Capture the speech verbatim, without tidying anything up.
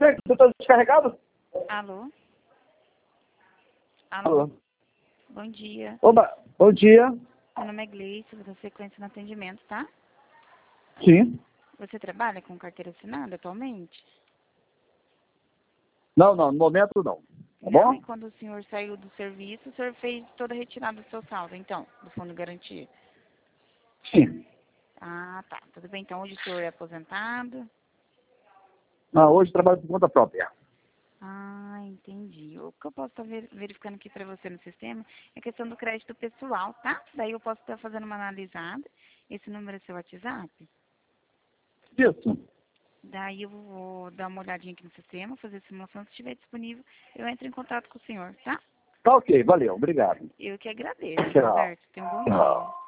você que está descarregado? Alô? Alô? Alô? Bom dia. Oba, bom dia. Meu nome é Gleice, vou dar sequência no atendimento, tá? Sim. Você trabalha com carteira assinada atualmente? Não, não, no momento não. Tá Não, bom? e quando o senhor saiu do serviço, o senhor fez toda a retirada do seu saldo, então, do fundo de garantia? Sim. Ah, tá. Tudo bem, então hoje o senhor é aposentado? Ah, hoje trabalho por conta própria. Ah, entendi. O que eu posso estar verificando aqui para você no sistema é a questão do crédito pessoal, tá? Daí eu posso estar fazendo uma analisada. Esse número é seu WhatsApp? Isso. Daí eu vou dar uma olhadinha aqui no sistema, fazer a simulação. Se estiver disponível, eu entro em contato com o senhor, tá? Tá ok, valeu, obrigado. Eu que agradeço, Tchau. Roberto. Tenha um bom Tchau. dia.